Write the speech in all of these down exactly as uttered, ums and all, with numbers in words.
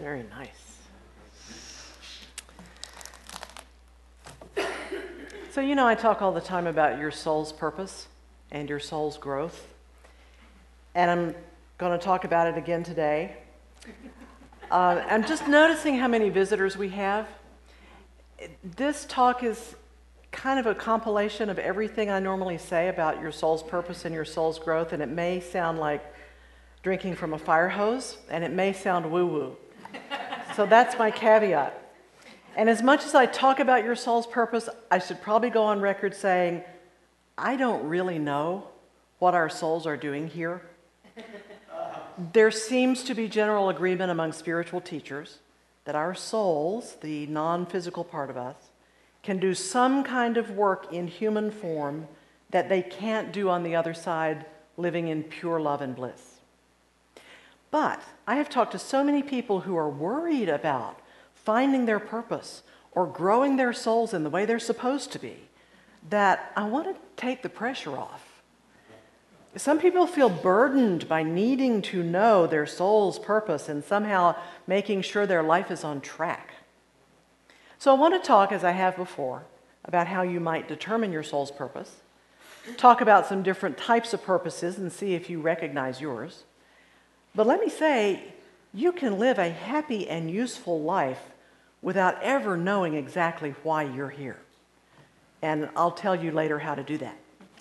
Very nice. So, you know, I talk all the time about your soul's purpose and your soul's growth. And I'm going to talk about it again today. Uh, I'm just noticing how many visitors we have. This talk is kind of a compilation of everything I normally say about your soul's purpose and your soul's growth, and it may sound like drinking from a fire hose, and it may sound woo-woo. So that's my caveat. And as much as I talk about your soul's purpose, I should probably go on record saying, I don't really know what our souls are doing here. There seems to be general agreement among spiritual teachers that our souls, the non-physical part of us, can do some kind of work in human form that they can't do on the other side, living in pure love and bliss. But I have talked to so many people who are worried about finding their purpose or growing their souls in the way they're supposed to be, that I want to take the pressure off. Some people feel burdened by needing to know their soul's purpose and somehow making sure their life is on track. So I want to talk, as I have before, about how you might determine your soul's purpose, talk about some different types of purposes and see if you recognize yours. But let me say, you can live a happy and useful life without ever knowing exactly why you're here. And I'll tell you later how to do that.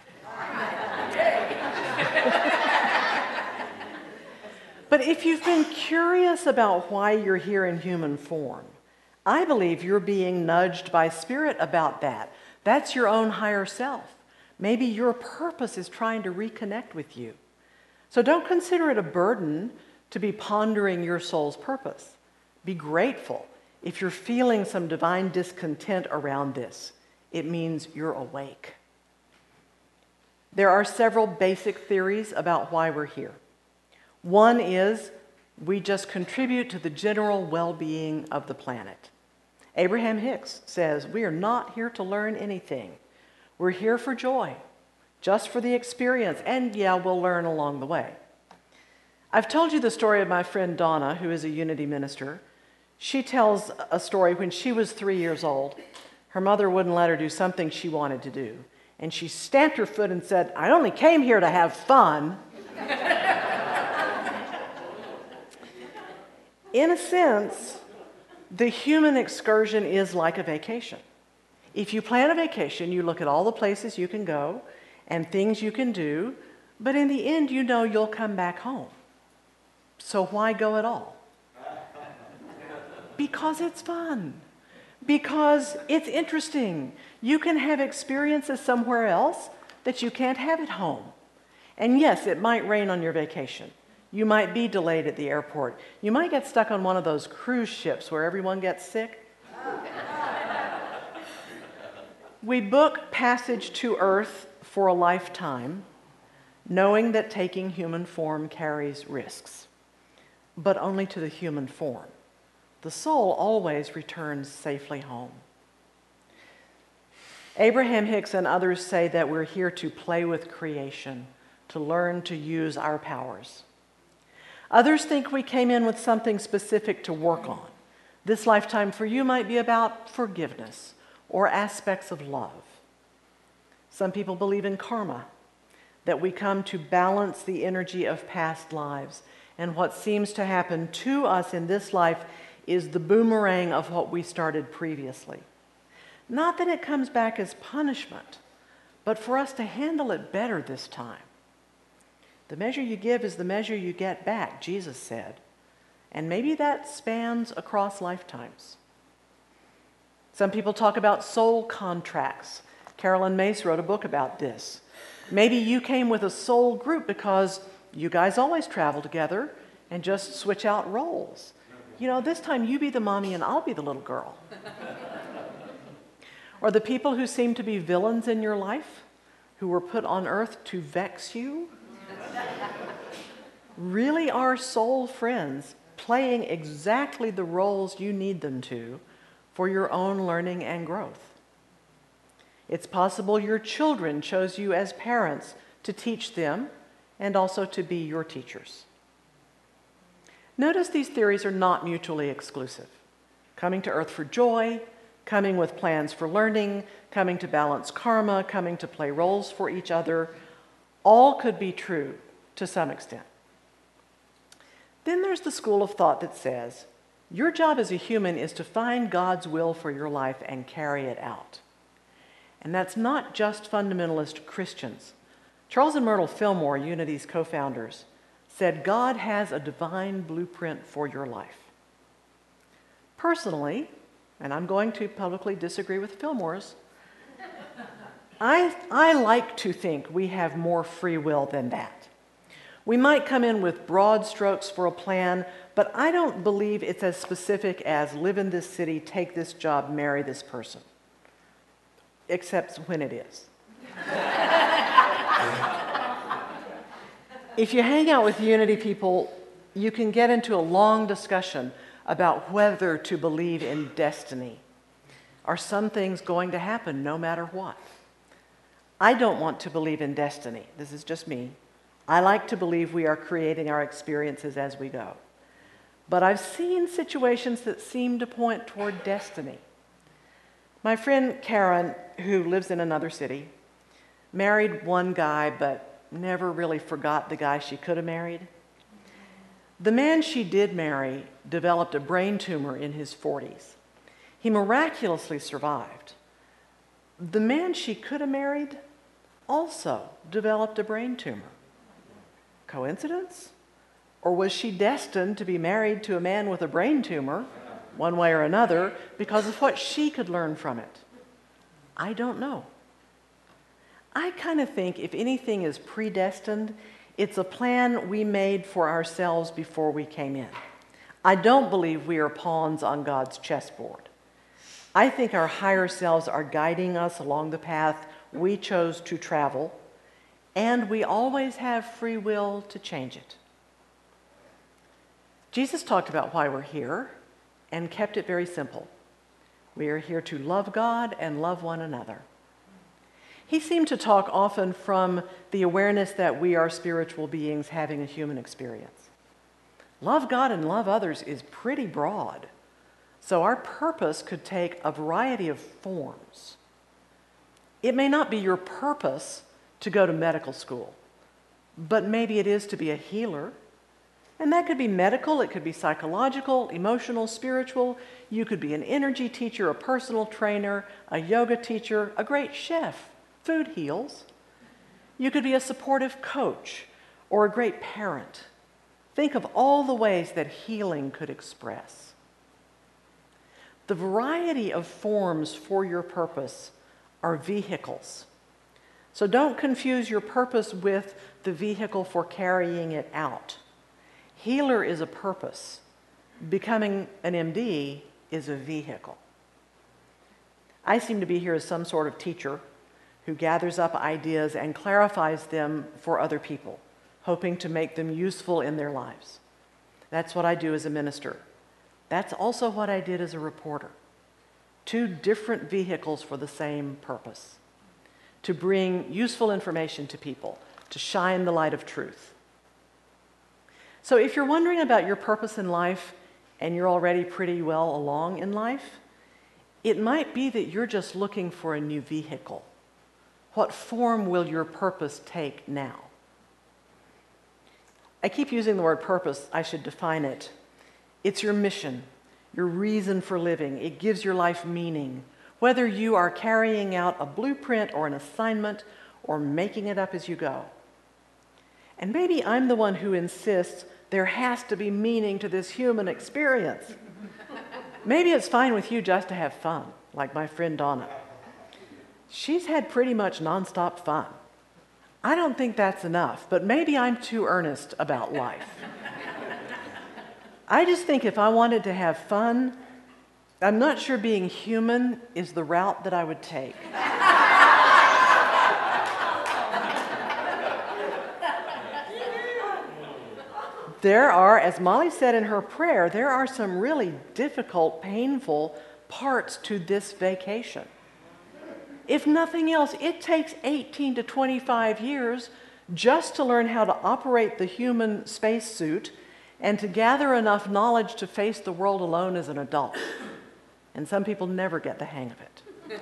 But if you've been curious about why you're here in human form, I believe you're being nudged by Spirit about that. That's your own higher self. Maybe your purpose is trying to reconnect with you. So don't consider it a burden to be pondering your soul's purpose. Be grateful if you're feeling some divine discontent around this. It means you're awake. There are several basic theories about why we're here. One is we just contribute to the general well-being of the planet. Abraham Hicks says we are not here to learn anything. We're here for joy, just for the experience, and yeah, we'll learn along the way. I've told you the story of my friend Donna, who is a Unity minister. She tells a story when she was three years old. Her mother wouldn't let her do something she wanted to do, and she stamped her foot and said, I only came here to have fun. In a sense, the human excursion is like a vacation. If you plan a vacation, you look at all the places you can go and things you can do, but in the end, you know you'll come back home. So why go at all? Because it's fun. Because it's interesting. You can have experiences somewhere else that you can't have at home. And yes, it might rain on your vacation. You might be delayed at the airport. You might get stuck on one of those cruise ships where everyone gets sick. We book passage to Earth for a lifetime, knowing that taking human form carries risks, but only to the human form. The soul always returns safely home. Abraham Hicks and others say that we're here to play with creation, to learn to use our powers. Others think we came in with something specific to work on. This lifetime for you might be about forgiveness or aspects of love. Some people believe in karma, that we come to balance the energy of past lives, and what seems to happen to us in this life is the boomerang of what we started previously. Not that it comes back as punishment, but for us to handle it better this time. The measure you give is the measure you get back, Jesus said. And maybe that spans across lifetimes. Some people talk about soul contracts. Carolyn Mace wrote a book about this. Maybe you came with a soul group because you guys always travel together and just switch out roles. You know, this time you be the mommy and I'll be the little girl. Or the people who seem to be villains in your life, who were put on earth to vex you, really are soul friends playing exactly the roles you need them to for your own learning and growth. It's possible your children chose you as parents to teach them and also to be your teachers. Notice these theories are not mutually exclusive. Coming to earth for joy, coming with plans for learning, coming to balance karma, coming to play roles for each other, all could be true to some extent. Then there's the school of thought that says, your job as a human is to find God's will for your life and carry it out. And that's not just fundamentalist Christians. Charles and Myrtle Fillmore, Unity's co-founders, said God has a divine blueprint for your life. Personally, and I'm going to publicly disagree with Fillmore's, I, I like to think we have more free will than that. We might come in with broad strokes for a plan, but I don't believe it's as specific as live in this city, take this job, marry this person. Except when it is. If you hang out with Unity people, you can get into a long discussion about whether to believe in destiny. Are some things going to happen no matter what? I don't want to believe in destiny. This is just me. I like to believe we are creating our experiences as we go. But I've seen situations that seem to point toward destiny. My friend Karen, who lives in another city, married one guy but never really forgot the guy she could have married. The man she did marry developed a brain tumor in his forties. He miraculously survived. The man she could have married also developed a brain tumor. Coincidence? Or was she destined to be married to a man with a brain tumor, one way or another, because of what she could learn from it? I don't know. I kind of think if anything is predestined, it's a plan we made for ourselves before we came in. I don't believe we are pawns on God's chessboard. I think our higher selves are guiding us along the path we chose to travel, and we always have free will to change it. Jesus talked about why we're here and kept it very simple. We are here to love God and love one another. He seemed to talk often from the awareness that we are spiritual beings having a human experience. Love God and love others is pretty broad, so our purpose could take a variety of forms. It may not be your purpose to go to medical school, but maybe it is to be a healer. And that could be medical, it could be psychological, emotional, spiritual. You could be an energy teacher, a personal trainer, a yoga teacher, a great chef. Food heals. You could be a supportive coach or a great parent. Think of all the ways that healing could express. The variety of forms for your purpose are vehicles. So don't confuse your purpose with the vehicle for carrying it out. Healer is a purpose. Becoming an M D is a vehicle. I seem to be here as some sort of teacher who gathers up ideas and clarifies them for other people, hoping to make them useful in their lives. That's what I do as a minister. That's also what I did as a reporter. Two different vehicles for the same purpose: to bring useful information to people, to shine the light of truth. So if you're wondering about your purpose in life and you're already pretty well along in life, it might be that you're just looking for a new vehicle. What form will your purpose take now? I keep using the word purpose. I should define it. It's your mission, your reason for living. It gives your life meaning, whether you are carrying out a blueprint or an assignment or making it up as you go. And maybe I'm the one who insists there has to be meaning to this human experience. Maybe it's fine with you just to have fun, like my friend Donna. She's had pretty much nonstop fun. I don't think that's enough, but maybe I'm too earnest about life. I just think if I wanted to have fun, I'm not sure being human is the route that I would take. There are, as Molly said in her prayer, there are some really difficult, painful parts to this vacation. If nothing else, it takes eighteen to twenty-five years just to learn how to operate the human spacesuit and to gather enough knowledge to face the world alone as an adult. And some people never get the hang of it.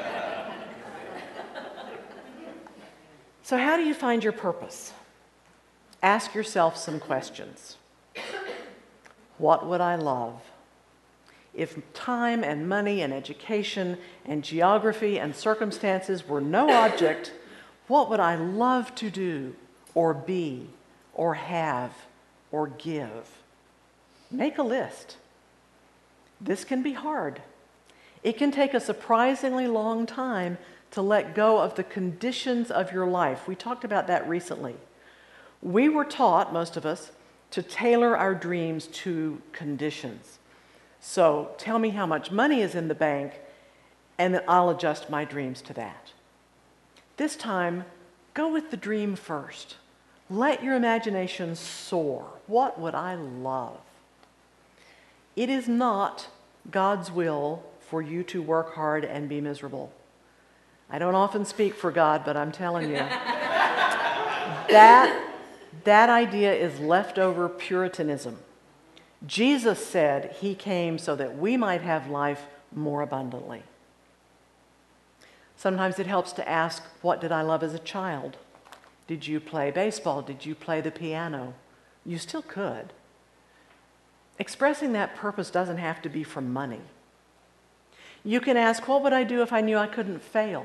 So how do you find your purpose? Ask yourself some questions. What would I love? If time and money and education and geography and circumstances were no object, what would I love to do or be or have or give? Make a list. This can be hard. It can take a surprisingly long time to let go of the conditions of your life. We talked about that recently. We were taught, most of us, to tailor our dreams to conditions. So tell me how much money is in the bank, and then I'll adjust my dreams to that. This time, go with the dream first. Let your imagination soar. What would I love? It is not God's will for you to work hard and be miserable. I don't often speak for God, but I'm telling you, that, that idea is leftover Puritanism. Jesus said he came so that we might have life more abundantly. Sometimes it helps to ask, what did I love as a child? Did you play baseball? Did you play the piano? You still could. Expressing that purpose doesn't have to be for money. You can ask, what would I do if I knew I couldn't fail?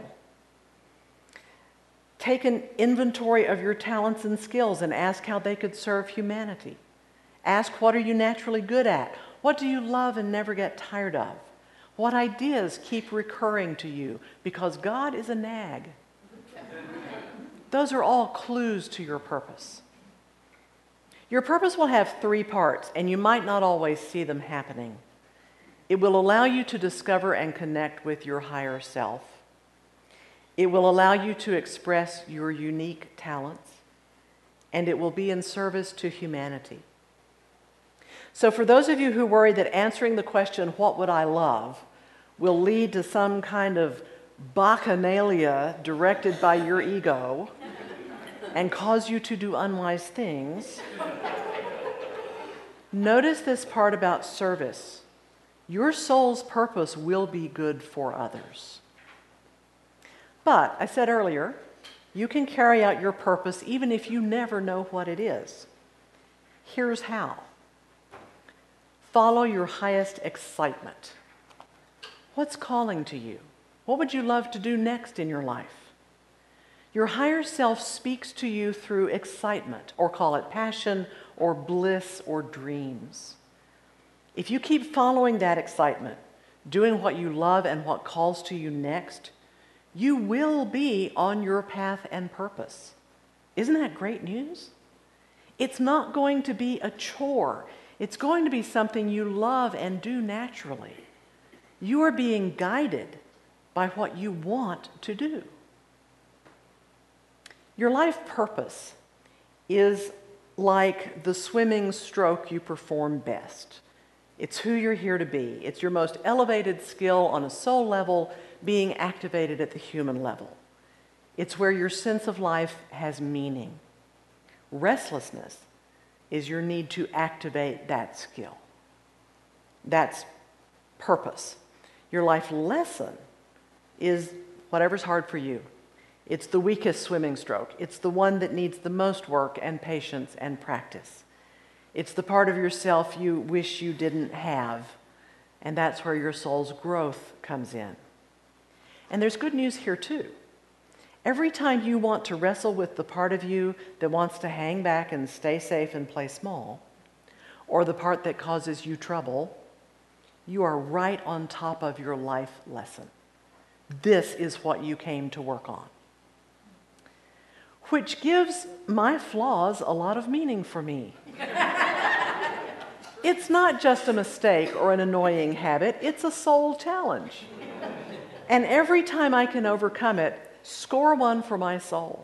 Take an inventory of your talents and skills and ask how they could serve humanity. Ask, what are you naturally good at? What do you love and never get tired of? What ideas keep recurring to you? Because God is a nag. Those are all clues to your purpose. Your purpose will have three parts, and you might not always see them happening. It will allow you to discover and connect with your higher self. It will allow you to express your unique talents, and it will be in service to humanity. So for those of you who worry that answering the question, what would I love, will lead to some kind of bacchanalia directed by your ego and cause you to do unwise things, notice this part about service. Your soul's purpose will be good for others. But, I said earlier, you can carry out your purpose even if you never know what it is. Here's how. Follow your highest excitement. What's calling to you? What would you love to do next in your life? Your higher self speaks to you through excitement, or call it passion, or bliss, or dreams. If you keep following that excitement, doing what you love and what calls to you next, you will be on your path and purpose. Isn't that great news? It's not going to be a chore. It's going to be something you love and do naturally. You are being guided by what you want to do. Your life purpose is like the swimming stroke you perform best. It's who you're here to be. It's your most elevated skill on a soul level being activated at the human level. It's where your sense of life has meaning. Restlessness is your need to activate that skill. That's purpose. Your life lesson is whatever's hard for you. It's the weakest swimming stroke. It's the one that needs the most work and patience and practice. It's the part of yourself you wish you didn't have, and that's where your soul's growth comes in. And there's good news here too. Every time you want to wrestle with the part of you that wants to hang back and stay safe and play small, or the part that causes you trouble, you are right on top of your life lesson. This is what you came to work on. Which gives my flaws a lot of meaning for me. It's not just a mistake or an annoying habit, it's a soul challenge. And every time I can overcome it, score one for my soul.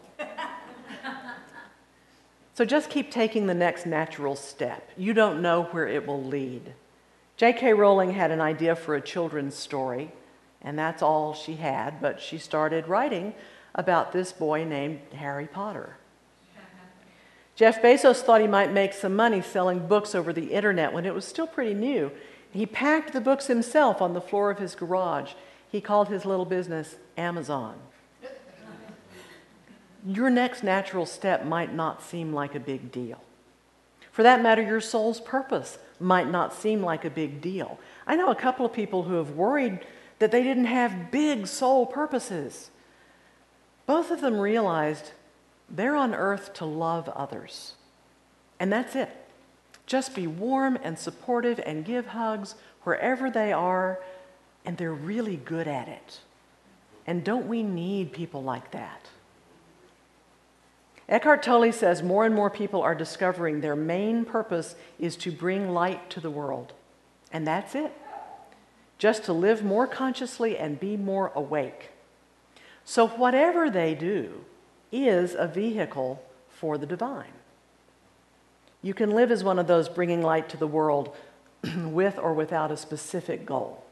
So just keep taking the next natural step. You don't know where it will lead. J K Rowling had an idea for a children's story, and that's all she had, but she started writing about this boy named Harry Potter. Jeff Bezos thought he might make some money selling books over the internet when it was still pretty new. He packed the books himself on the floor of his garage. He called his little business Amazon. Your next natural step might not seem like a big deal. For that matter, your soul's purpose might not seem like a big deal. I know a couple of people who have worried that they didn't have big soul purposes. Both of them realized they're on earth to love others. And that's it. Just be warm and supportive and give hugs wherever they are, and they're really good at it. And don't we need people like that? Eckhart Tolle says more and more people are discovering their main purpose is to bring light to the world. And that's it. Just to live more consciously and be more awake. So whatever they do is a vehicle for the divine. You can live as one of those bringing light to the world with or without a specific goal.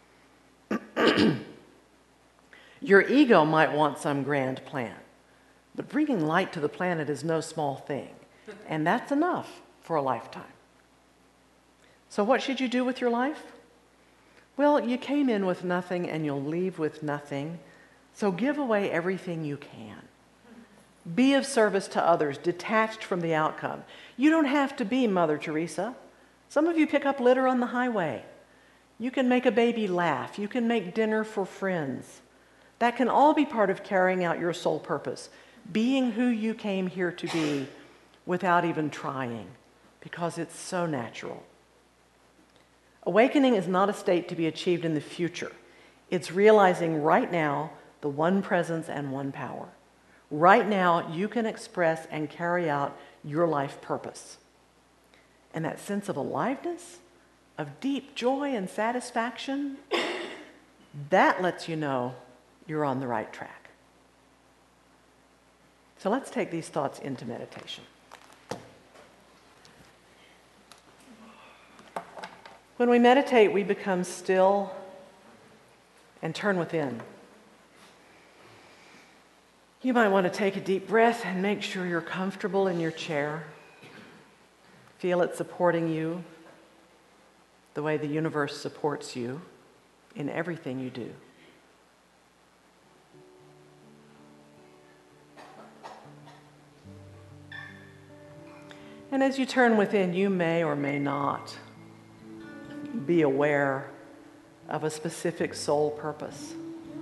Your ego might want some grand plan, but bringing light to the planet is no small thing, and that's enough for a lifetime. So what should you do with your life? Well, you came in with nothing and you'll leave with nothing, so give away everything you can. Be of service to others, detached from the outcome. You don't have to be Mother Teresa. Some of you pick up litter on the highway. You can make a baby laugh. You can make dinner for friends. That can all be part of carrying out your soul purpose, being who you came here to be without even trying, because it's so natural. Awakening is not a state to be achieved in the future. It's realizing right now the one presence and one power. Right now, you can express and carry out your life purpose. And that sense of aliveness, of deep joy and satisfaction, that lets you know you're on the right track. So let's take these thoughts into meditation. When we meditate, we become still and turn within. You might want to take a deep breath and make sure you're comfortable in your chair. Feel it supporting you the way the universe supports you in everything you do. And as you turn within, you may or may not be aware of a specific soul purpose.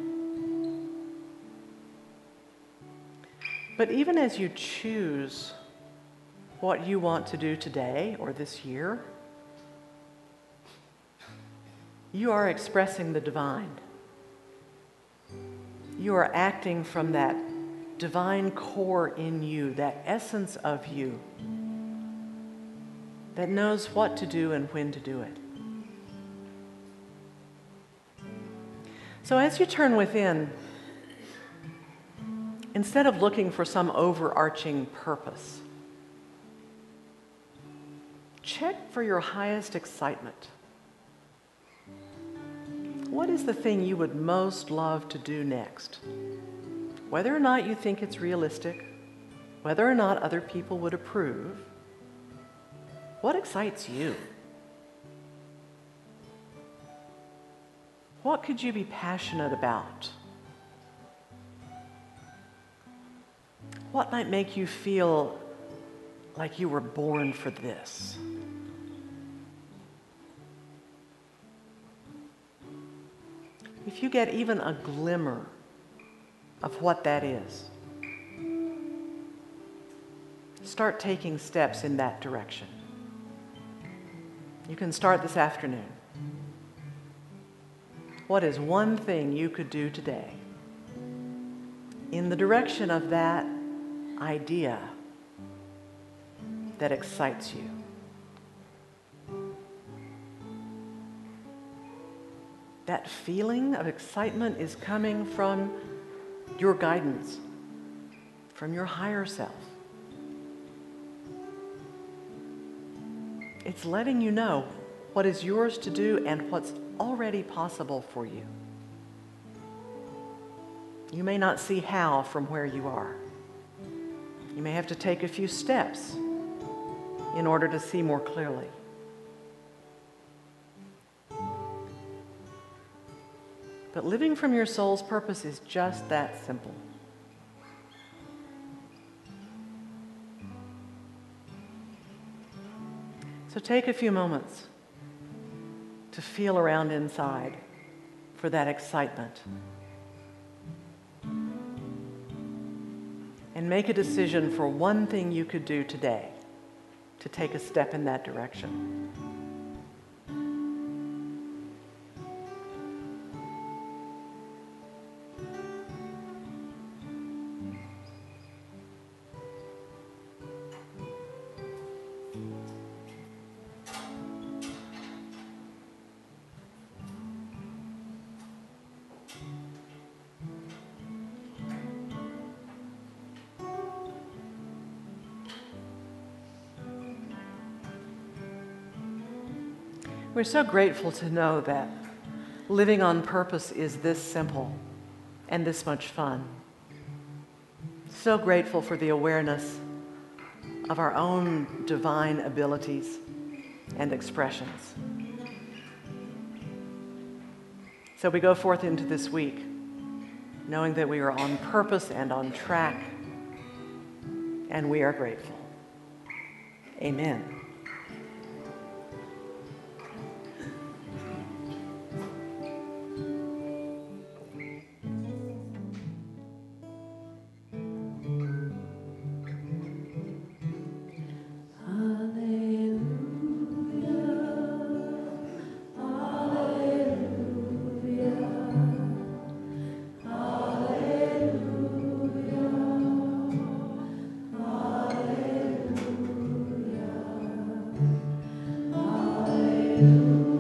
But even as you choose what you want to do today or this year, you are expressing the divine. You are acting from that divine core in you, that essence of you that knows what to do and when to do it. So as you turn within, instead of looking for some overarching purpose, check for your highest excitement. What is the thing you would most love to do next? Whether or not you think it's realistic, whether or not other people would approve, what excites you? What could you be passionate about? What might make you feel like you were born for this? If you get even a glimmer of what that is, start taking steps in that direction. You can start this afternoon. What is one thing you could do today in the direction of that idea that excites you? That feeling of excitement is coming from your guidance, from your higher self. It's letting you know what is yours to do and what's already possible for you. You may not see how from where you are. You may have to take a few steps in order to see more clearly. But living from your soul's purpose is just that simple. So take a few moments to feel around inside for that excitement. And make a decision for one thing you could do today to take a step in that direction. We're so grateful to know that living on purpose is this simple and this much fun. So grateful for the awareness of our own divine abilities and expressions. So we go forth into this week knowing that we are on purpose and on track, and we are grateful. Amen. You.